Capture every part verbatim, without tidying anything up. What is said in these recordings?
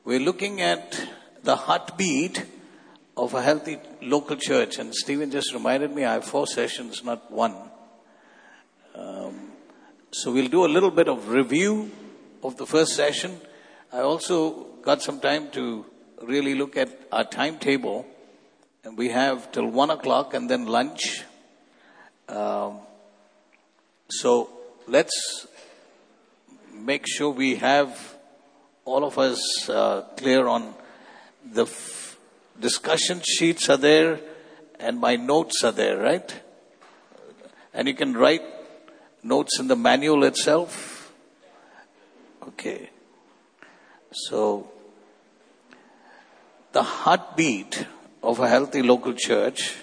We're looking at the heartbeat of a healthy local church. And Stephen just reminded me I have four sessions, not one. Um, so we'll do a little bit of review of the first session. I also got some time to really look at our timetable. And we have till one o'clock and then lunch. Um, so let's make sure we have all of us uh, clear on the f- discussion sheets are there and my notes are there, right? And you can write notes in the manual itself. Okay. So, the heartbeat of a healthy local church,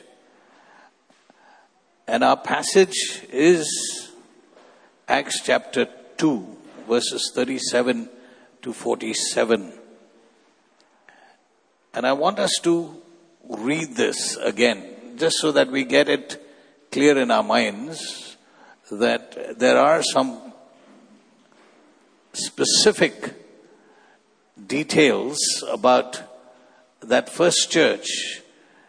and our passage is Acts chapter two, verses thirty-seven to forty-seven. And I want us to read this again, just so that we get it clear in our minds that there are some specific details about that first church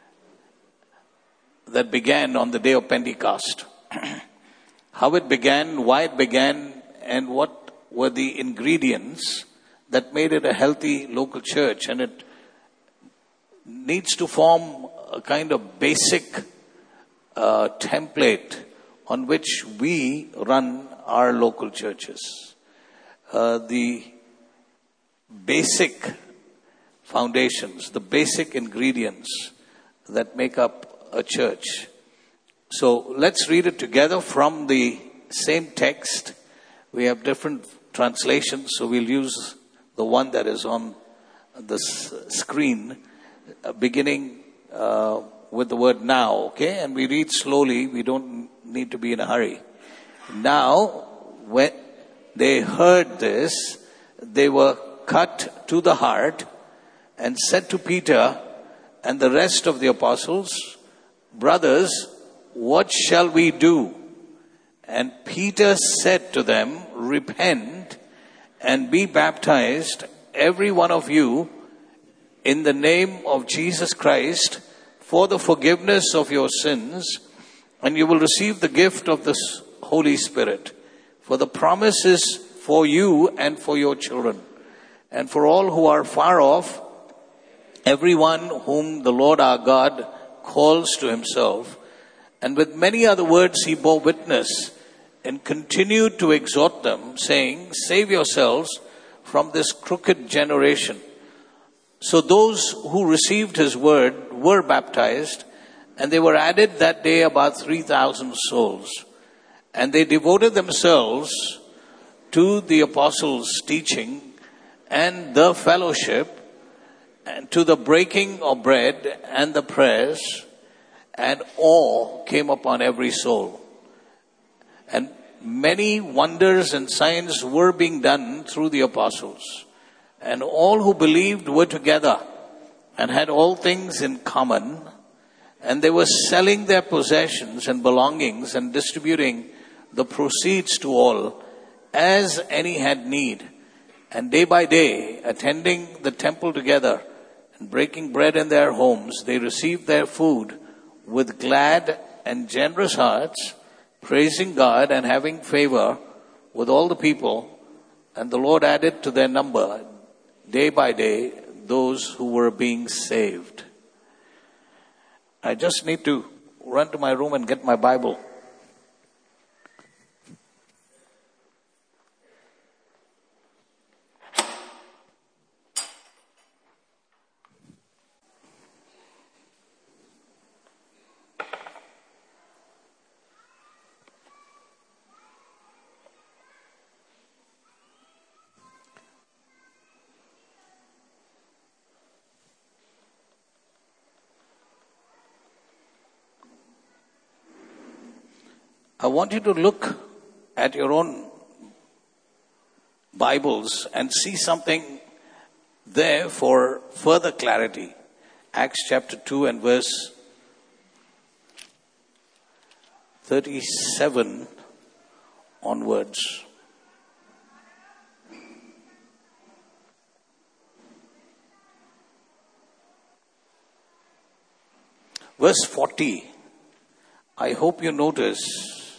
that began on the day of Pentecost. How it began, why it began, and what were the ingredients that made it a healthy local church. And it needs to form a kind of basic uh, template on which we run our local churches. Uh, the basic foundations, the basic ingredients that make up a church. So let's read it together from the same text. We have different translations, so we'll use the one that is on the s- screen, uh, beginning uh, with the word now, okay? And we read slowly, we don't need to be in a hurry. Now, when they heard this, they were cut to the heart and said to Peter and the rest of the apostles, "Brothers, what shall we do?" And Peter said to them, "Repent and be baptized, every one of you, in the name of Jesus Christ, for the forgiveness of your sins, and you will receive the gift of the Holy Spirit. For the promise is for you and for your children, and for all who are far off, everyone whom the Lord our God calls to himself." And with many other words he bore witness and continued to exhort them, saying, "Save yourselves from this crooked generation." So those who received his word were baptized, and they were added that day about three thousand souls. And they devoted themselves to the apostles' teaching and the fellowship, and to the breaking of bread and the prayers, and awe came upon every soul. And many wonders and signs were being done through the apostles. And all who believed were together and had all things in common. And they were selling their possessions and belongings and distributing the proceeds to all as any had need. And day by day, attending the temple together and breaking bread in their homes, they received their food with glad and generous hearts, praising God and having favor with all the people. And the Lord added to their number day by day those who were being saved. I just need to run to my room and get my Bible. I want you to look at your own Bibles and see something there for further clarity. Acts chapter two and verse thirty-seven onwards. verse forty. I hope you notice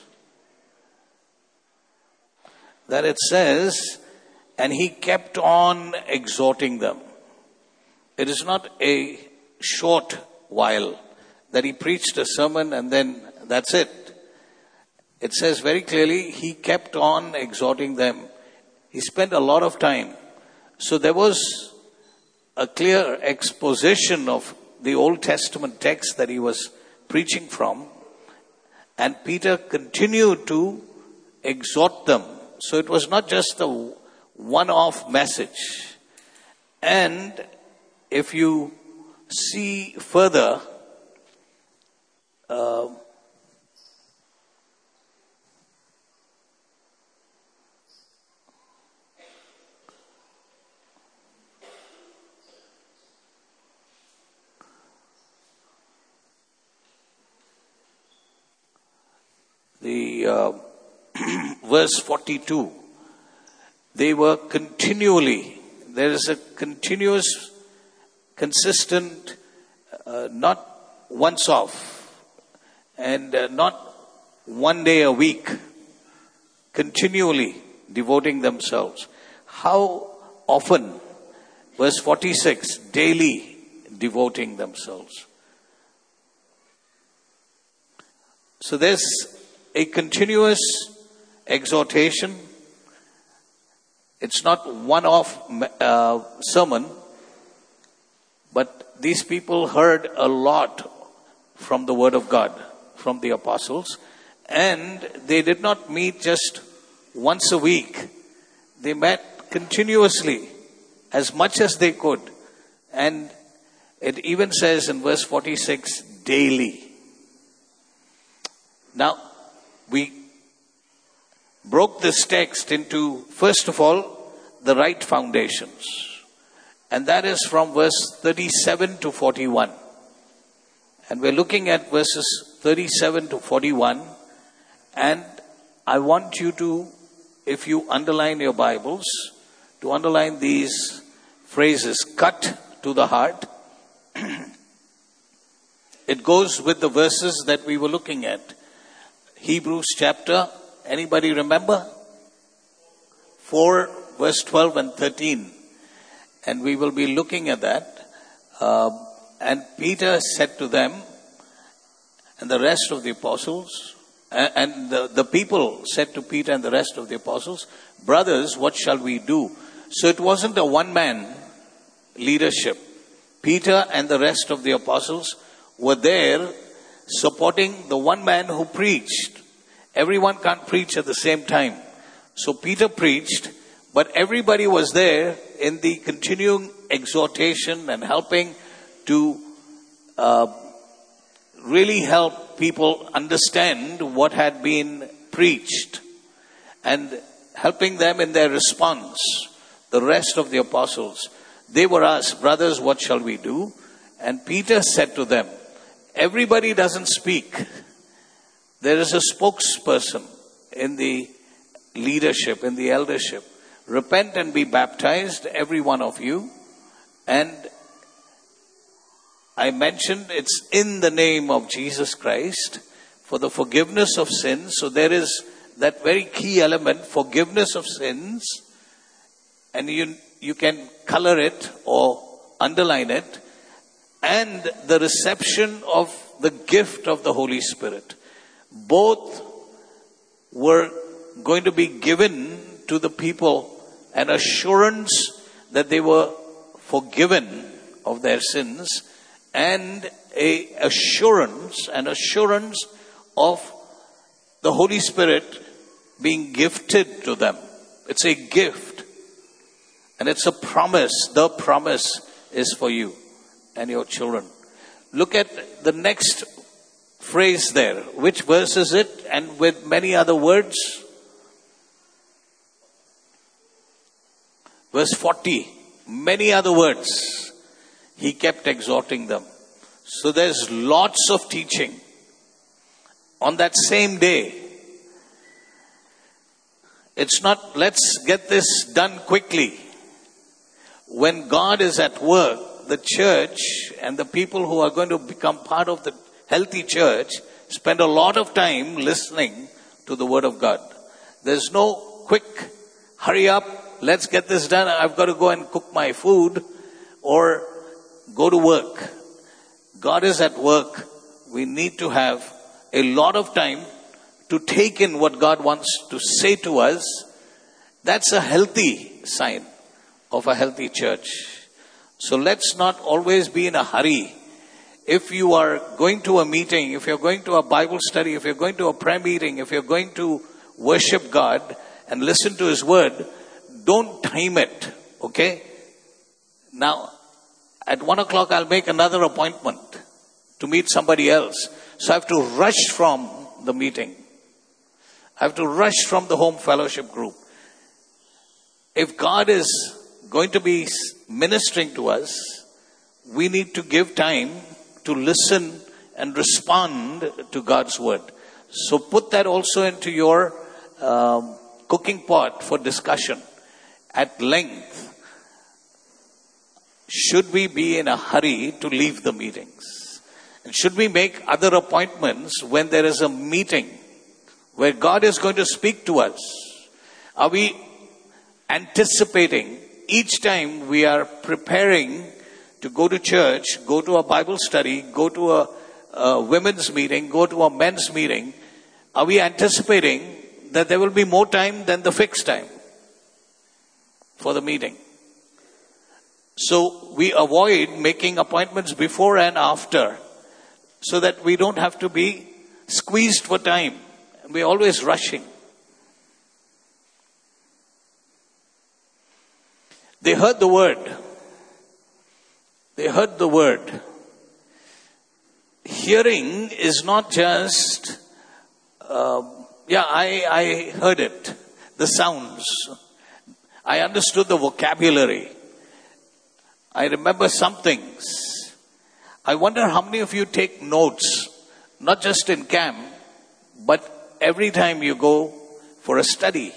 that it says, and he kept on exhorting them. It is not a short while that he preached a sermon and then that's it. It says very clearly, he kept on exhorting them. He spent a lot of time. So there was a clear exposition of the Old Testament text that he was preaching from. And Peter continued to exhort them. So it was not just a one-off message. And if you see further, uh, the uh, verse forty-two, they were continually, there is a continuous, consistent, uh, not once off, and uh, not one day a week, continually devoting themselves. How often? Verse forty-six, daily devoting themselves. So there's a continuous exhortation. It's not one-off uh, sermon, but these people heard a lot from the Word of God, from the apostles, and they did not meet just once a week. They met continuously, as much as they could. And it even says in verse forty-six, daily. Now, we broke this text into, first of all, the right foundations. And that is from verse thirty-seven to forty-one. And we're looking at verses thirty-seven to forty-one. And I want you to, if you underline your Bibles, to underline these phrases, cut to the heart. It goes with the verses that we were looking at. Hebrews chapter, anybody remember? four, verse twelve and thirteen. And we will be looking at that. Uh, and Peter said to them, and the rest of the apostles, and the, the people said to Peter and the rest of the apostles, brothers, what shall we do? So it wasn't a one-man leadership. Peter and the rest of the apostles were there supporting the one man who preached. Everyone can't preach at the same time. So Peter preached, but everybody was there in the continuing exhortation and helping to uh, really help people understand what had been preached and helping them in their response. The rest of the apostles, they were asked, brothers, what shall we do? And Peter said to them, everybody doesn't speak. There is a spokesperson in the leadership, in the eldership. Repent and be baptized, every one of you. And I mentioned it's in the name of Jesus Christ for the forgiveness of sins. So there is that very key element, forgiveness of sins. And you, you can color it or underline it. And the reception of the gift of the Holy Spirit. Both were going to be given to the people, an assurance that they were forgiven of their sins, and a assurance, an assurance of the Holy Spirit being gifted to them. It's a gift. And it's a promise. The promise is for you and your children. Look at the next phrase there. Which verse is it? And with many other words. Verse forty. Many other words. He kept exhorting them. So there's lots of teaching. On that same day. It's not, let's get this done quickly. When God is at work, the church and the people who are going to become part of the healthy church spend a lot of time listening to the Word of God. There's no quick, hurry up, let's get this done, I've got to go and cook my food or go to work. God is at work. We need to have a lot of time to take in what God wants to say to us. That's a healthy sign of a healthy church. So let's not always be in a hurry. If you are going to a meeting, if you're going to a Bible study, if you're going to a prayer meeting, if you're going to worship God and listen to His Word, don't time it, okay? Now, at one o'clock I'll make another appointment to meet somebody else. So I have to rush from the meeting. I have to rush from the home fellowship group. If God is going to be ministering to us, we need to give time to listen and respond to God's Word. So put that also into your um, cooking pot for discussion at length. Should we be in a hurry to leave the meetings? And should we make other appointments when there is a meeting where God is going to speak to us? Are we anticipating each time we are preparing to go to church, go to a Bible study, go to a, a women's meeting, go to a men's meeting, are we anticipating that there will be more time than the fixed time for the meeting? So we avoid making appointments before and after so that we don't have to be squeezed for time. We're always rushing. They heard the word. They heard the word. Hearing is not just, uh, yeah, I, I heard it. The sounds. I understood the vocabulary. I remember some things. I wonder how many of you take notes, not just in camp, but every time you go for a study.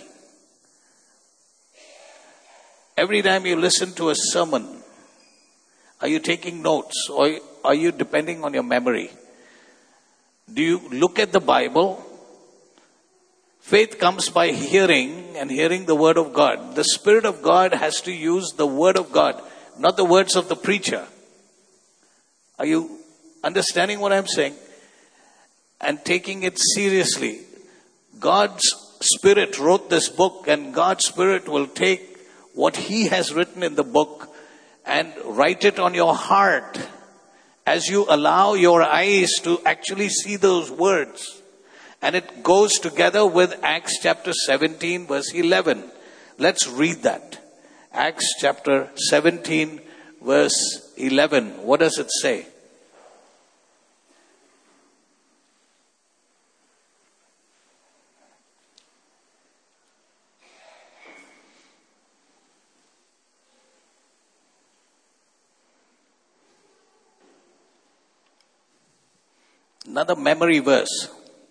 Every time you listen to a sermon, are you taking notes or are you depending on your memory? Do you look at the Bible? Faith comes by hearing and hearing the Word of God. The Spirit of God has to use the Word of God, not the words of the preacher. Are you understanding what I'm saying? And taking it seriously. God's Spirit wrote this book, and God's Spirit will take what He has written in the book and write it on your heart as you allow your eyes to actually see those words. And it goes together with Acts chapter seventeen verse eleven. Let's read that. Acts chapter seventeen verse eleven. What does it say? Another memory verse.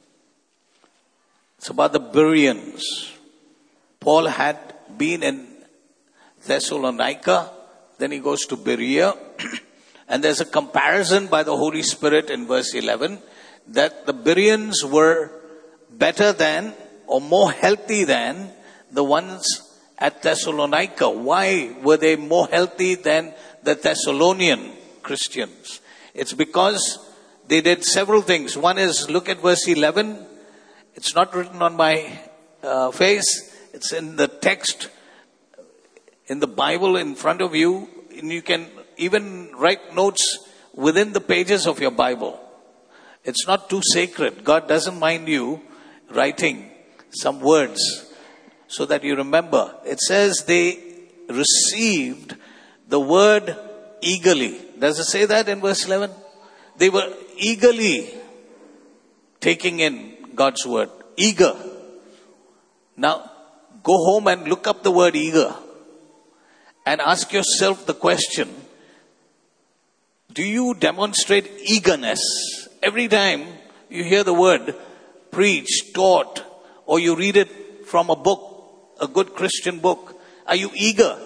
It's about the Bereans. Paul had been in Thessalonica, then he goes to Berea, and there's a comparison by the Holy Spirit in verse eleven that the Bereans were better than or more healthy than the ones at Thessalonica. Why were they more healthy than the Thessalonian Christians? It's because they did several things. One is, look at verse eleven. It's not written on my uh, face. It's in the text, in the Bible in front of you. And you can even write notes within the pages of your Bible. It's not too sacred. God doesn't mind you writing some words so that you remember. It says they received the word eagerly. Does it say that in verse eleven? They were eagerly taking in God's word. Eager. Now, go home and look up the word eager and ask yourself the question, do you demonstrate eagerness every time you hear the word preached, taught, or you read it from a book, a good Christian book? Are you eager?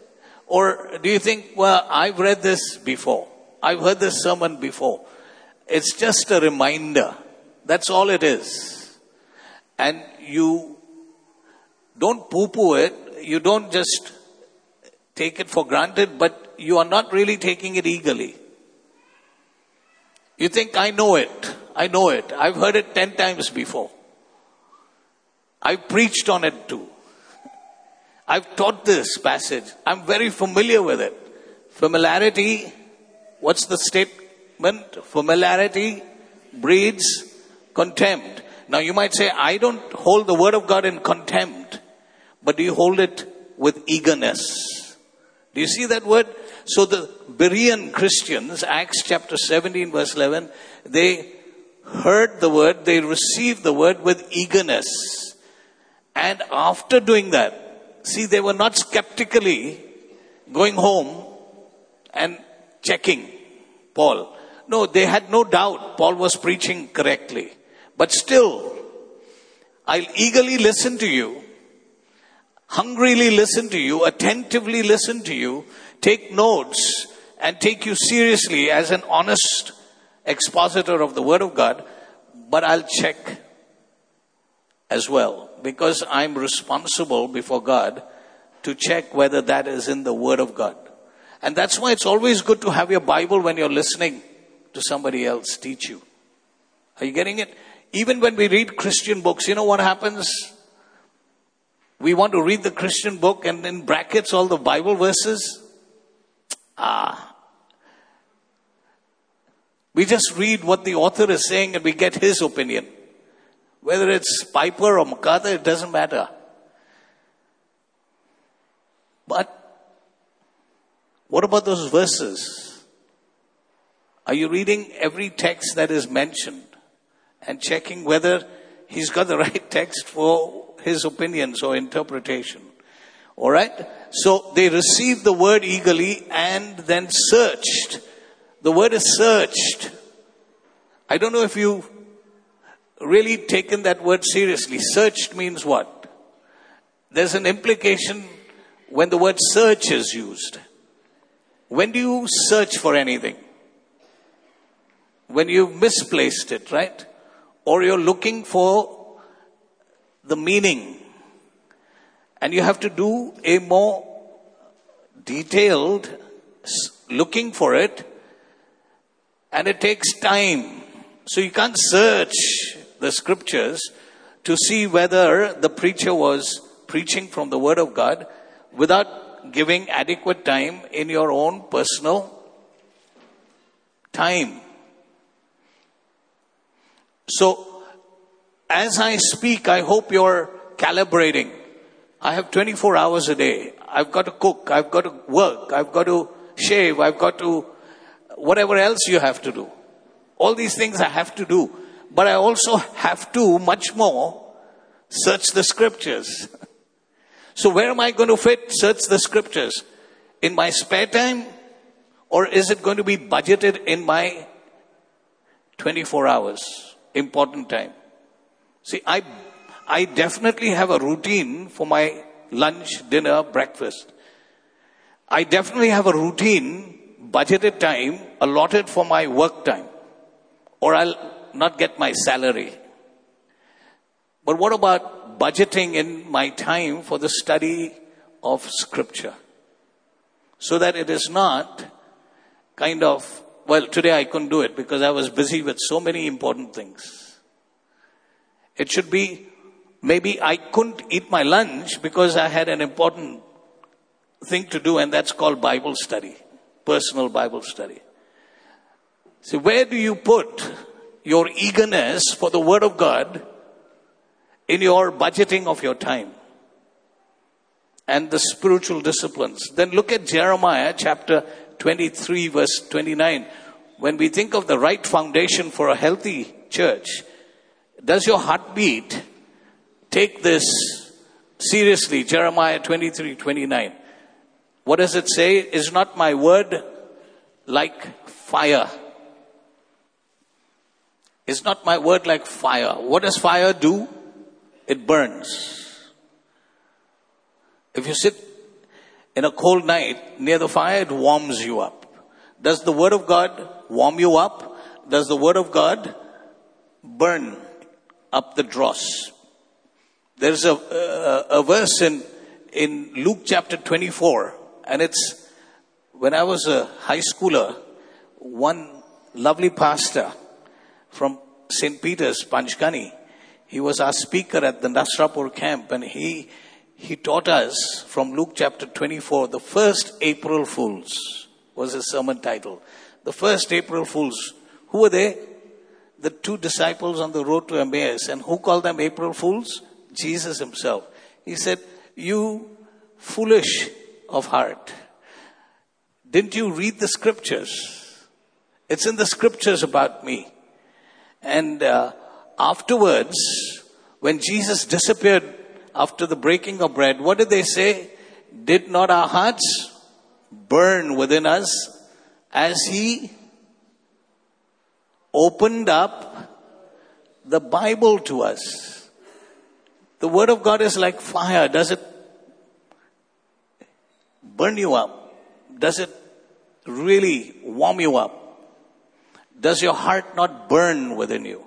Or do you think, well, I've read this before. I've heard this sermon before. It's just a reminder. That's all it is. And you don't poo-poo it. You don't just take it for granted, but you are not really taking it eagerly. You think, I know it. I know it. I've heard it ten times before. I've preached on it too. I've taught this passage. I'm very familiar with it. Familiarity, what's the statement? Familiarity breeds contempt. Now you might say, I don't hold the word of God in contempt, but do you hold it with eagerness? Do you see that word? So the Berean Christians, Acts chapter seventeen verse eleven, they heard the word, they received the word with eagerness. And after doing that, see, they were not skeptically going home and checking Paul. No, they had no doubt Paul was preaching correctly. But still, I'll eagerly listen to you, hungrily listen to you, attentively listen to you, take notes, and take you seriously as an honest expositor of the Word of God. But I'll check as well, because I'm responsible before God to check whether that is in the Word of God. And that's why it's always good to have your Bible when you're listening to somebody else teach you. Are you getting it? Even when we read Christian books, you know what happens? We want to read the Christian book and in brackets all the Bible verses. Ah. We just read what the author is saying and we get his opinion. Whether it's Piper or MacArthur, it doesn't matter. But what about those verses? Are you reading every text that is mentioned and checking whether he's got the right text for his opinions or interpretation? All right? So they received the word eagerly and then searched. The word is searched. I don't know if you've really taken that word seriously. Searched means what? There's an implication when the word search is used. When do you search for anything? When you've misplaced it, right? Or you're looking for the meaning. And you have to do a more detailed looking for it. And it takes time. So you can't search the scriptures to see whether the preacher was preaching from the Word of God without giving adequate time in your own personal time. So, as I speak, I hope you're calibrating. I have twenty-four hours a day. I've got to cook. I've got to work. I've got to shave. I've got to, whatever else you have to do. All these things I have to do. But I also have to, much more, search the scriptures. So where am I going to fit search the scriptures? In my spare time? Or is it going to be budgeted in my twenty-four hours? Important time. See, I, I definitely have a routine for my lunch, dinner, breakfast. I definitely have a routine, budgeted time, allotted for my work time. Or I'll not get my salary. But what about budgeting in my time for the study of scripture? So that it is not kind of, well, today I couldn't do it because I was busy with so many important things. It should be, maybe I couldn't eat my lunch because I had an important thing to do, and that's called Bible study, personal Bible study. So where do you put your eagerness for the Word of God in your budgeting of your time and the spiritual disciplines? Then look at Jeremiah chapter twenty-three verse twenty-nine. When we think of the right foundation for a healthy church, does your heartbeat take this seriously? Jeremiah twenty-three twenty-nine. What does it say? Is not my word like fire? Is not my word like fire? What does fire do? It burns. If you sit in a cold night near the fire, it warms you up. Does the Word of God warm you up? does the word of God burn up the dross. There's a, a, a verse in, in Luke chapter twenty-four, and it's, when I was a high schooler, one lovely pastor from Saint Peter's, Panchgani, he was our speaker at the Nasrapur camp, and he he taught us from Luke chapter twenty-four, the first April Fools was his sermon title. The first April Fools. Who were they? The two disciples on the road to Emmaus. And who called them April Fools? Jesus himself. He said, you foolish of heart. Didn't you read the scriptures? It's in the scriptures about me. And uh, afterwards, when Jesus disappeared after the breaking of bread, what did they say? Did not our hearts burn within us as he opened up the Bible to us? The word of God is like fire. Does it burn you up? Does it really warm you up? Does your heart not burn within you?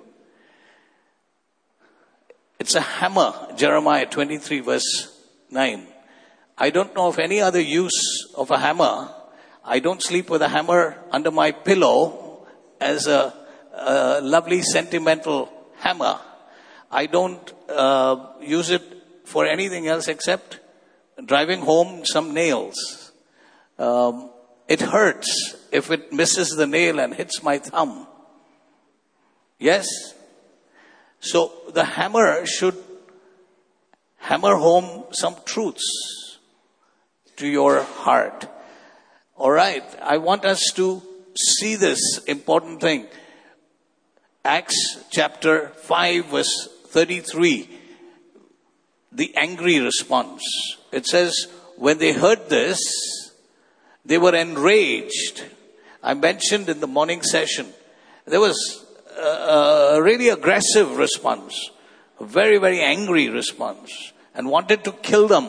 It's a hammer, Jeremiah twenty-three verse nine. I don't know of any other use of a hammer. I don't sleep with a hammer under my pillow as a, a lovely sentimental hammer. I don't uh, use it for anything else except driving home some nails. Um, it hurts if it misses the nail and hits my thumb. Yes? So the hammer should hammer home some truths to your heart. All right. I want us to see this important thing. Acts chapter five verse thirty-three. The angry response. It says, when they heard this, they were enraged. I mentioned in the morning session, there was a, a really aggressive response, a very, very angry response, and wanted to kill them.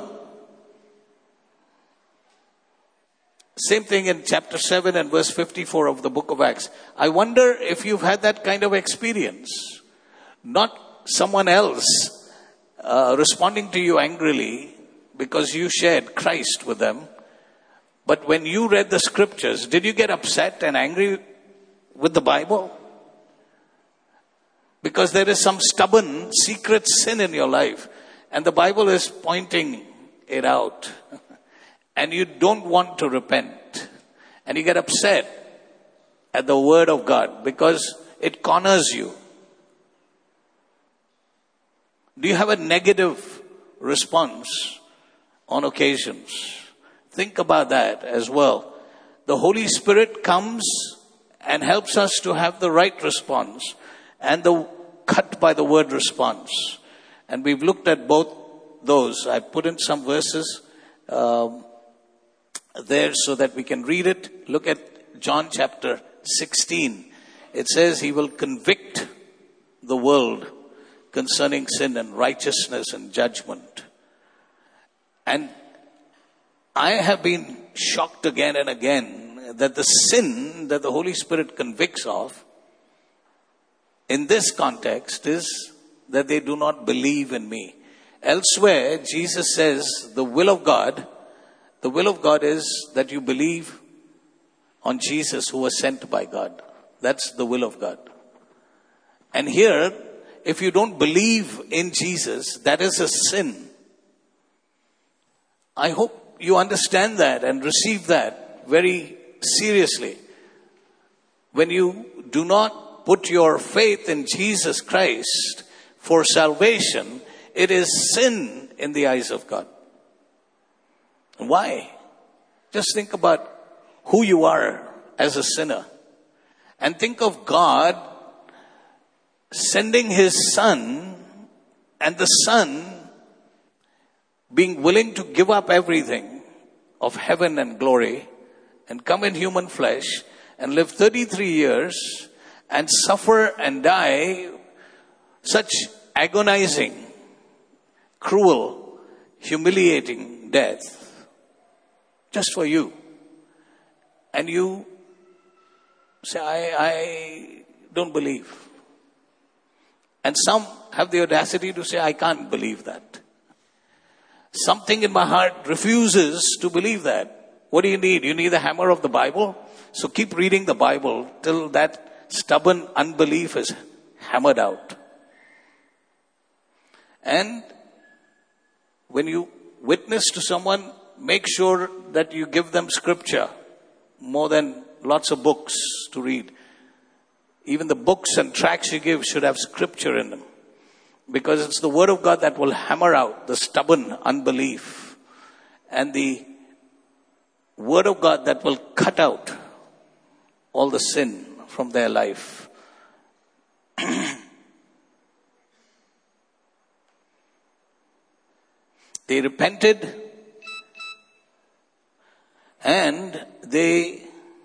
Same thing in chapter seven and verse fifty-four of the book of Acts. I wonder if you've had that kind of experience. Not someone else uh, responding to you angrily because you shared Christ with them. But when you read the scriptures, did you get upset and angry with the Bible? Because there is some stubborn, secret sin in your life, and the Bible is pointing it out. And you don't want to repent. And you get upset at the word of God because it corners you. Do you have a negative response on occasions? Think about that as well. The Holy Spirit comes and helps us to have the right response and the cut by the word response. And we've looked at both those. I put in some verses um, there so that we can read it. Look at John chapter sixteen. It says he will convict the world concerning sin and righteousness and judgment. And I have been shocked again and again that the sin that the Holy Spirit convicts of in this context is that they do not believe in me. Elsewhere, Jesus says the will of God, the will of God is that you believe on Jesus who was sent by God. That's the will of God. And here, if you don't believe in Jesus, that is a sin. I hope you understand that and receive that very seriously. When you do not put your faith in Jesus Christ for salvation, it is sin in the eyes of God. Why? Just think about who you are as a sinner. And think of God sending his Son, and the Son being willing to give up everything of heaven and glory and come in human flesh and live thirty-three years and suffer and die such agonizing, cruel, humiliating death just for you. And you say, I, I don't believe. And some have the audacity to say, I can't believe that. Something in my heart refuses to believe that. What do you need? You need the hammer of the Bible? So keep reading the Bible till that stubborn unbelief is hammered out. And when you witness to someone, make sure that you give them scripture more than lots of books to read. Even the books and tracts you give should have scripture in them. Because it's the word of God that will hammer out the stubborn unbelief. And the word of God that will cut out all the sin from their life. They repented and they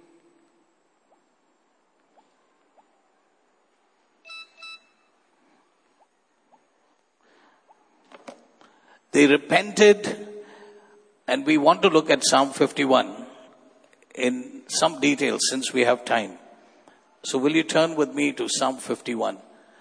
They repented, and we want to look at Psalm fifty-one in some detail since we have time. So will you turn with me to Psalm fifty-one?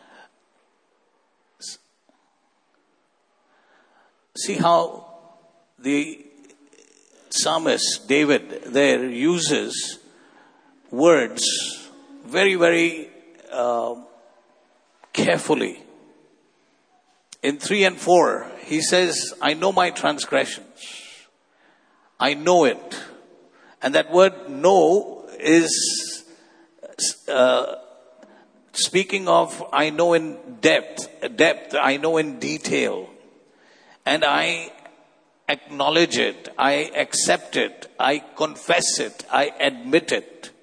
See how the psalmist David there uses words very, very uh, carefully. In three and four, he says, I know my transgressions. I know it. And that word know is uh, speaking of I know in depth, depth, I know in detail. And I acknowledge it, I accept it, I confess it, I admit it.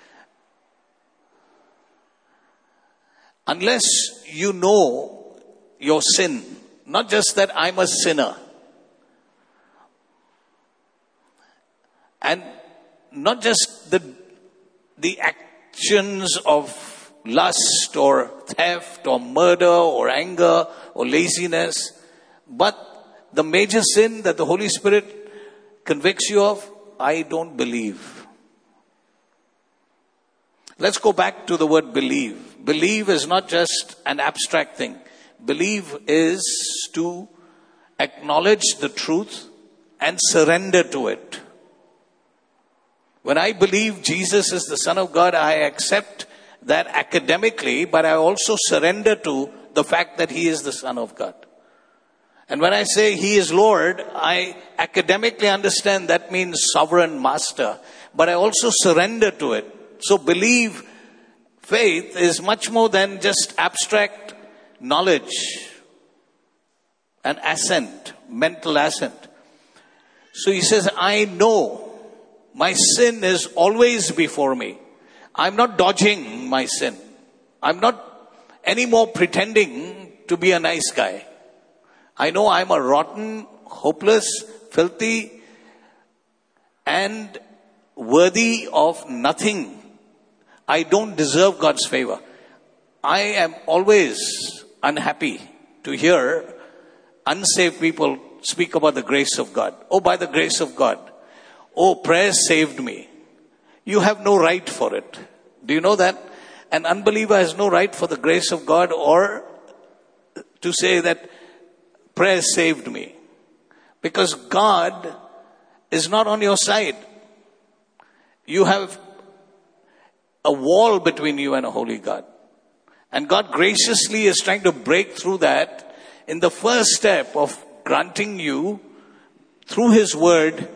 Unless you know your sin, not just that I'm a sinner, and not just the the actions of lust or theft or murder or anger or laziness, but the major sin that the Holy Spirit convicts you of, I don't believe. Let's go back to the word believe. Believe is not just an abstract thing. Believe is to acknowledge the truth and surrender to it. When I believe Jesus is the Son of God, I accept that academically, but I also surrender to the fact that He is the Son of God. And when I say He is Lord, I academically understand that means sovereign master, but I also surrender to it. So believe, faith is much more than just abstract knowledge and assent, mental assent. So he says, I know my sin is always before me. I'm not dodging my sin. I'm not anymore pretending to be a nice guy. I know I'm a rotten, hopeless, filthy, and worthy of nothing. I don't deserve God's favor. I am always unhappy to hear unsaved people speak about the grace of God. Oh, by the grace of God. Oh, prayer saved me. You have no right for it. Do you know that? An unbeliever has no right for the grace of God or to say that prayer saved me. Because God is not on your side. You have a wall between you and a holy God. And God graciously is trying to break through that in the first step of granting you, through His word,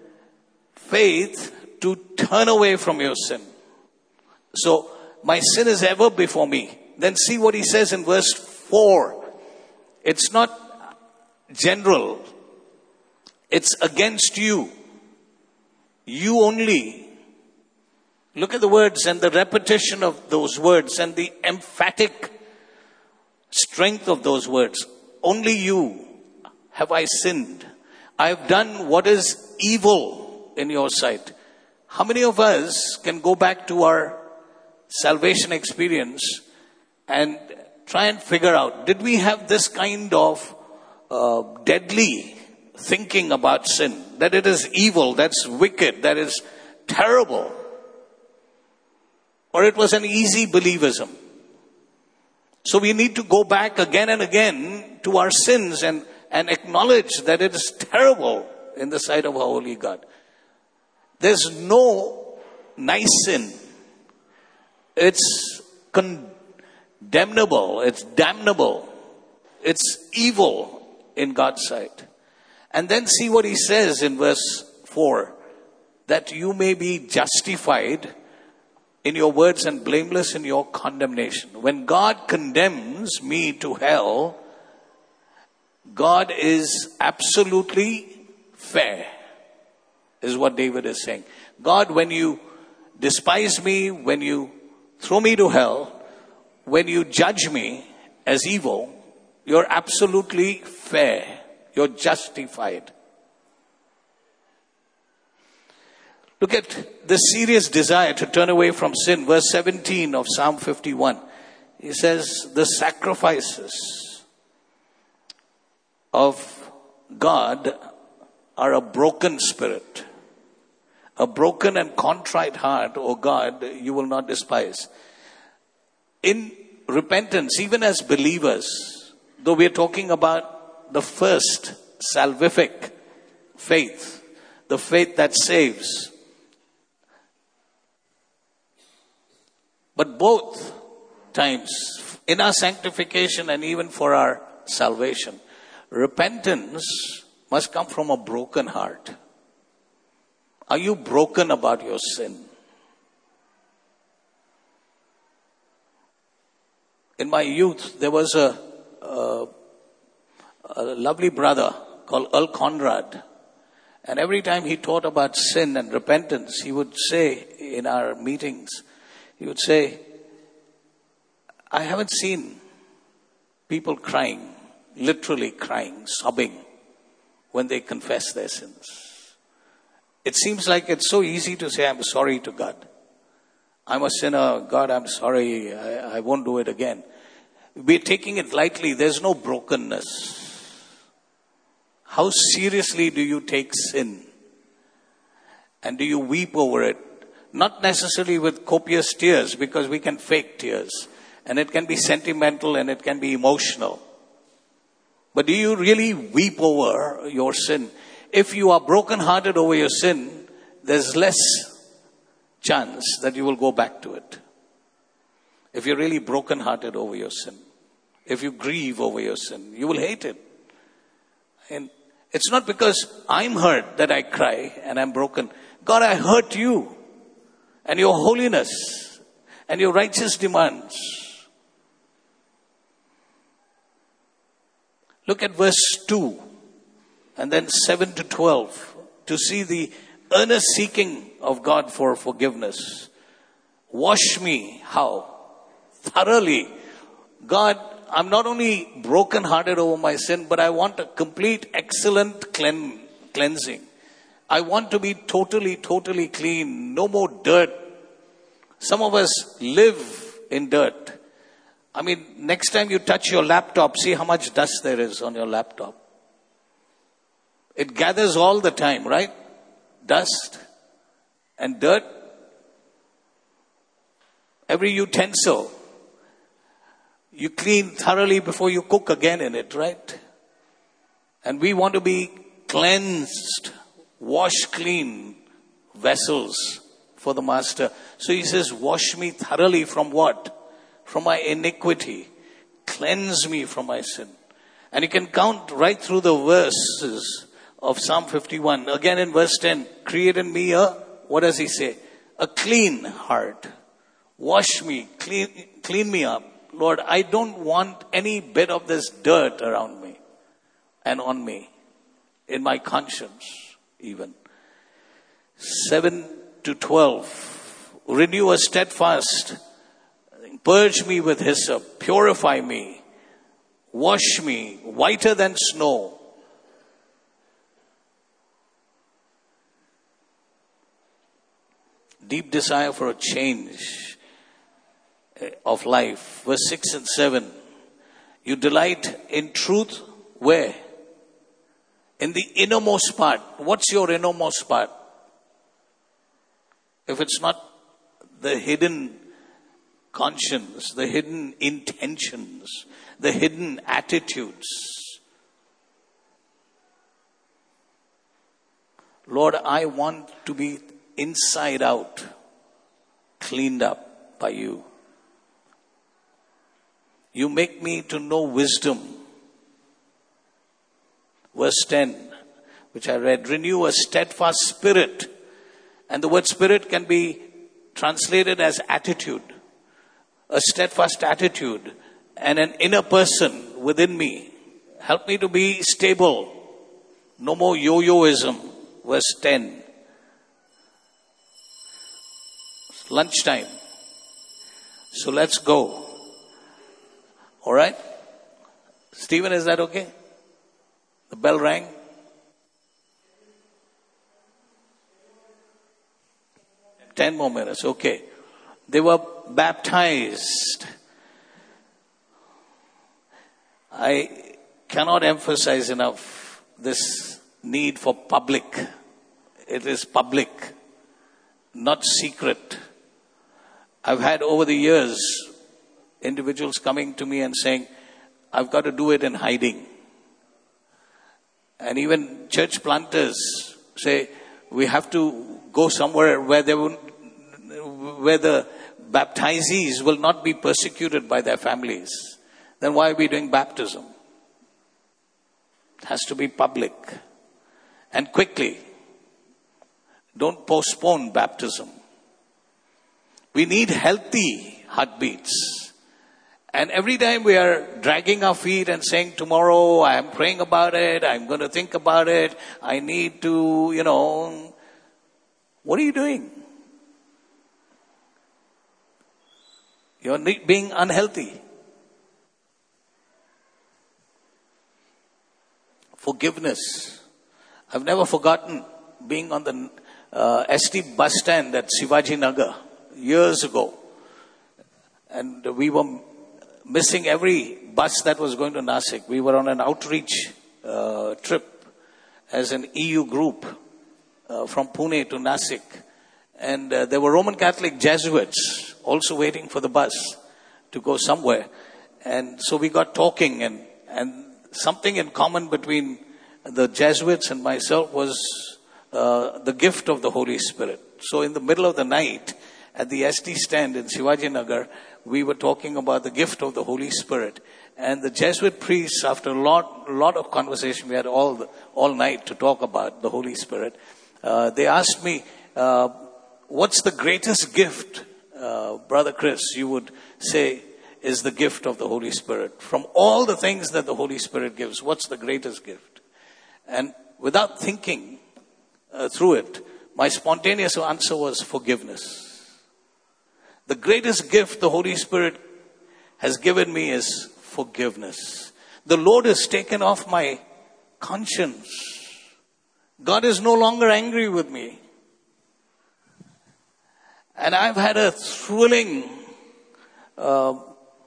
faith to turn away from your sin. So, my sin is ever before me. Then see what He says in verse four. It's not general. It's against you. You only. Look at the words and the repetition of those words and the emphatic strength of those words. Only you have I sinned. I have done what is evil in your sight. How many of us can go back to our salvation experience and try and figure out, did we have this kind of uh, deadly thinking about sin? That it is evil, that's wicked, that is terrible. Or it was an easy believism. So we need to go back again and again to our sins and, and acknowledge that it is terrible in the sight of our holy God. There's no nice sin. It's condemnable. It's damnable. It's evil in God's sight. And then see what he says in verse four. That you may be justified in your words and blameless in your condemnation. When God condemns me to hell, God is absolutely fair, is what David is saying. God, when you despise me, when you throw me to hell, when you judge me as evil, you're absolutely fair. You're justified. Look at the serious desire to turn away from sin. Verse seventeen of Psalm fifty-one. He says, the sacrifices of God are a broken spirit. A broken and contrite heart, O God, you will not despise. In repentance, even as believers, though we are talking about the first salvific faith, the faith that saves, but both times, in our sanctification and even for our salvation, repentance must come from a broken heart. Are you broken about your sin? In my youth, there was a, a, a lovely brother called Earl Conrad. And every time he taught about sin and repentance, he would say in our meetings, he would say, I haven't seen people crying, literally crying, sobbing when they confess their sins. It seems like it's so easy to say, I'm sorry to God. I'm a sinner. God, I'm sorry. I, I won't do it again. We're taking it lightly. There's no brokenness. How seriously do you take sin? And do you weep over it? Not necessarily with copious tears, because we can fake tears. And it can be sentimental and it can be emotional. But do you really weep over your sin? If you are brokenhearted over your sin, there's less chance that you will go back to it. If you're really brokenhearted over your sin, if you grieve over your sin, you will hate it. And it's not because I'm hurt that I cry and I'm broken. God, I hurt you and your holiness and your righteous demands. Look at verse two. And then seven to twelve, to see the earnest seeking of God for forgiveness. Wash me, how? Thoroughly. God, I'm not only brokenhearted over my sin, but I want a complete, excellent clean, cleansing. I want to be totally, totally clean. No more dirt. Some of us live in dirt. I mean, next time you touch your laptop, see how much dust there is on your laptop. It gathers all the time, right? Dust and dirt. Every utensil, you clean thoroughly before you cook again in it, right? And we want to be cleansed, wash clean vessels for the Master. So he says, wash me thoroughly from what? From my iniquity. Cleanse me from my sin. And you can count right through the verses of Psalm fifty-one. Again in verse ten, create in me a, what does he say? A clean heart. Wash me, clean, clean me up. Lord, I don't want any bit of this dirt around me and on me, in my conscience even. seven to twelve, renew a steadfast, purge me with hyssop, purify me, wash me whiter than snow. Deep desire for a change of life. Verse six and seven. You delight in truth where? In the innermost part. What's your innermost part? If it's not the hidden conscience, the hidden intentions, the hidden attitudes. Lord, I want to be inside out, cleaned up by you. You make me to know wisdom. Verse ten, which I read, renew a steadfast spirit. And the word spirit can be translated as attitude. A steadfast attitude and an inner person within me. Help me to be stable. No more yo-yoism. Verse ten. It's lunchtime. So let's go. All right? Stephen, is that okay? The bell rang. Ten more minutes. Okay. They were baptized. I cannot emphasize enough this need for public. It is public, not secret. I've had over the years individuals coming to me and saying, I've got to do it in hiding. And even church planters say, we have to go somewhere where they won't, where the baptizees will not be persecuted by their families. Then why are we doing baptism? It has to be public. And quickly. Don't postpone baptism. We need healthy heartbeats. And every time we are dragging our feet and saying, tomorrow I am praying about it, I'm going to think about it, I need to, you know, what are you doing? You're being unhealthy. Forgiveness. I've never forgotten being on the uh, S T bus stand at Shivaji Nagar years ago. And we were missing every bus that was going to Nasik. We were on an outreach uh, trip as an E U group uh, from Pune to Nasik. And uh, there were Roman Catholic Jesuits also waiting for the bus to go somewhere. And so we got talking, and, and something in common between the Jesuits and myself was uh, the gift of the Holy Spirit. So in the middle of the night at the S T stand in Shivaji Nagar, we were talking about the gift of the Holy Spirit. And the Jesuit priests, after a lot, lot of conversation, we had all the, all night to talk about the Holy Spirit. Uh, they asked me, uh, what's the greatest gift, uh, Brother Chris, you would say is the gift of the Holy Spirit? From all the things that the Holy Spirit gives, what's the greatest gift? And without thinking uh, through it, my spontaneous answer was forgiveness. The greatest gift the Holy Spirit has given me is forgiveness. The Lord has taken off my conscience. God is no longer angry with me. And I've had a thrilling uh,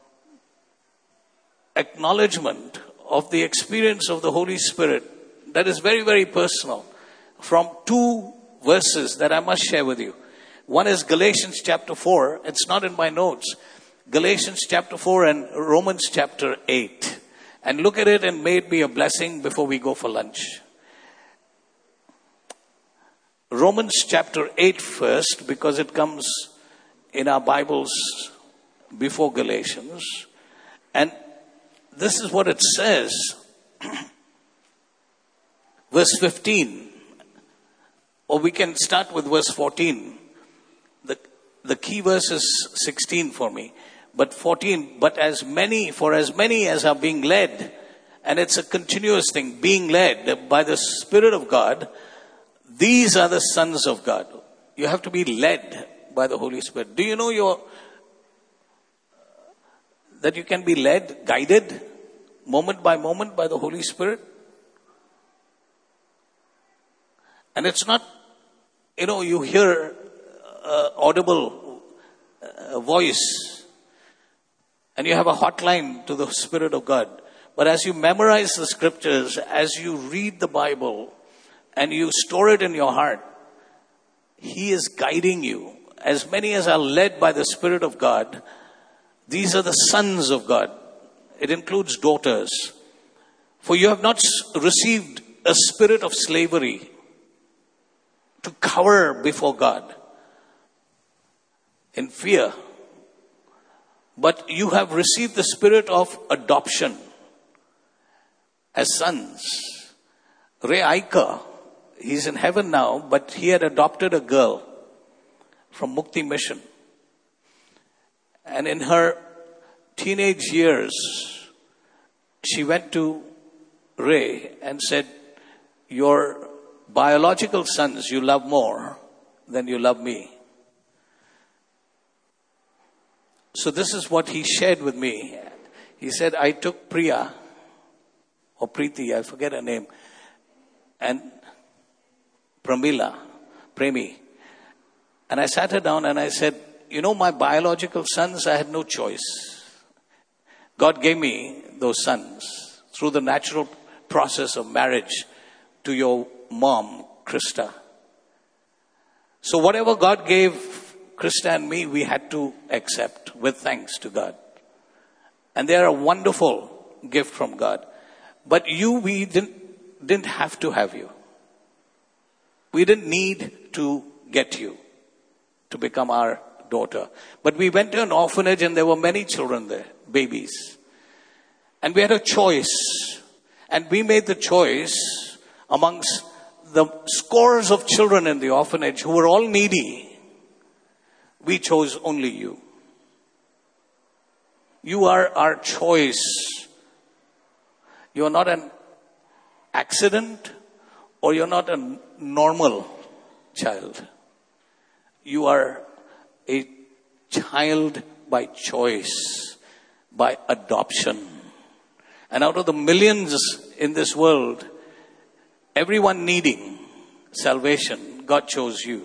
acknowledgement of the experience of the Holy Spirit that is very, very personal from two verses that I must share with you. One is Galatians chapter four. It's not in my notes. Galatians chapter four and Romans chapter eight. And look at it and may it be a blessing before we go for lunch. Romans chapter eight first, because it comes in our Bibles before Galatians. And this is what it says. Verse fifteen. Or we can start with verse fourteen. The, the key verse is sixteen for me. But fourteen, but as many, for as many as are being led, and it's a continuous thing, being led by the Spirit of God, these are the sons of God. You have to be led by the Holy Spirit. Do you know your that you can be led, guided, moment by moment by the Holy Spirit? And it's not, you know, you hear uh, audible uh, voice and you have a hotline to the Spirit of God. But as you memorize the scriptures, as you read the Bible and you store it in your heart, He is guiding you. As many as are led by the Spirit of God These are the sons of God. It includes daughters. For you have not received a spirit of slavery to cower before God in fear, but you have received the spirit of adoption as sons. Ray Iker, he's in heaven now, but he had adopted a girl from Mukti Mission. And in her teenage years, she went to Ray and said, your biological sons you love more than you love me. So this is what he shared with me. He said, I took Priya, or Preeti, I forget her name, and Pramila, Premi. And I sat her down and I said, you know, my biological sons, I had no choice. God gave me those sons through the natural process of marriage to your mom, Krista. So whatever God gave Krista and me, we had to accept with thanks to God. And they are a wonderful gift from God. But you, we didn't, didn't have to have you. We didn't need to get you to become our daughter. But we went to an orphanage and there were many children there, babies. And we had a choice. And we made the choice amongst the scores of children in the orphanage who were all needy. We chose only you. You are our choice. You are not an accident or you're not a normal child. You are a child by choice, by adoption. And out of the millions in this world, everyone needing salvation, God chose you.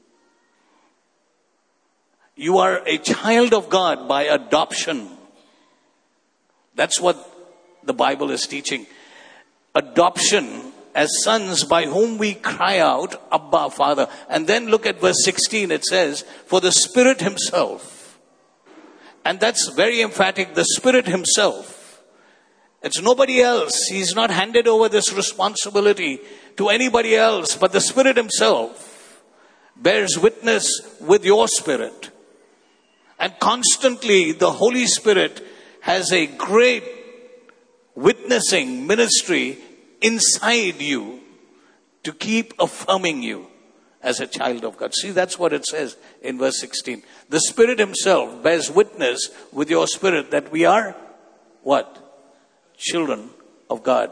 You are a child of God by adoption. That's what the Bible is teaching. Adoption as sons by whom we cry out, Abba, Father. And then look at verse sixteen, it says, for the Spirit Himself. And that's very emphatic, the Spirit Himself. It's nobody else. He's not handed over this responsibility to anybody else, but the Spirit Himself bears witness with your spirit. And constantly the Holy Spirit has a great witnessing ministry inside you to keep affirming you as a child of God. See, that's what it says in verse sixteen. The Spirit Himself bears witness with your spirit that we are what? Children of God.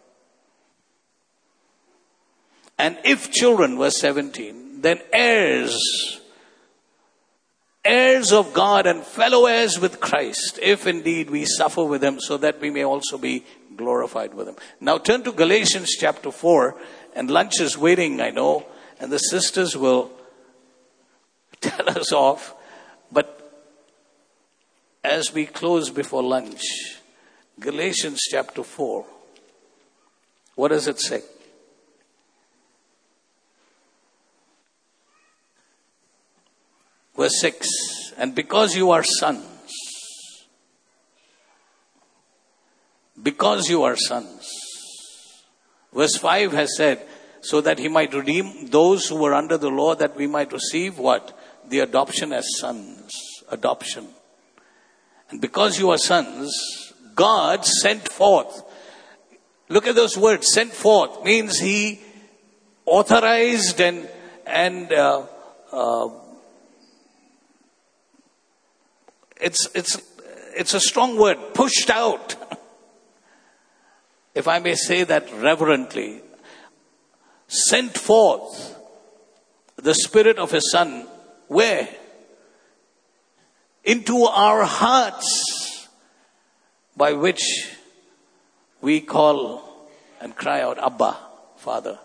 And if children, verse seventeen, then heirs, heirs of God and fellow heirs with Christ, if indeed we suffer with Him, so that we may also be glorified with Him. Now turn to Galatians chapter four, and lunch is waiting, I know, and the sisters will tell us off. But as we close before lunch, Galatians chapter four, what does it say? Verse six, and because you are sons, because you are sons. Verse five has said, so that He might redeem those who were under the law, that we might receive what? The adoption as sons. Adoption. And because you are sons, God sent forth. Look at those words. Sent forth means He authorized and, and, uh, uh, It's, it's, it's a strong word, pushed out. If I may say that reverently. Sent forth the Spirit of His Son. Where? Into our hearts, by which we call and cry out, Abba, Father.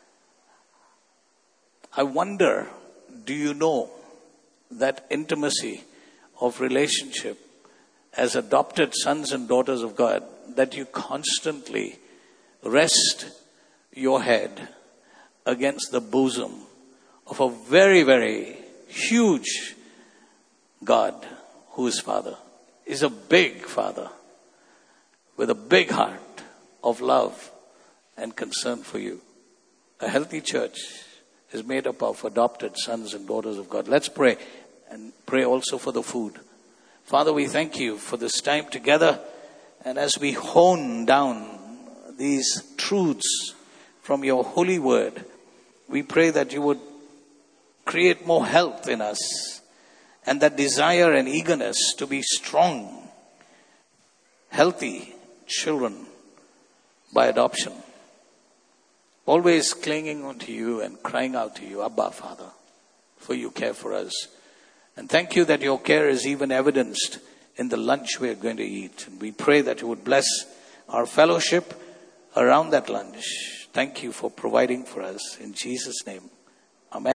I wonder, do you know that intimacy of relationship as adopted sons and daughters of God, that you constantly rest your head against the bosom of a very, very huge God who is Father. is a big father with a big heart of love and concern for you. A healthy church is made up of adopted sons and daughters of God. Let's pray, and pray also for the food. Father, we thank you for this time together, and as we hone down these truths from your holy word, we pray that you would create more health in us, and that desire and eagerness to be strong, healthy children by adoption. Always clinging onto you and crying out to you, Abba, Father, for you care for us. And thank you that your care is even evidenced in the lunch we are going to eat. And we pray that you would bless our fellowship around that lunch. Thank you for providing for us. In Jesus' name.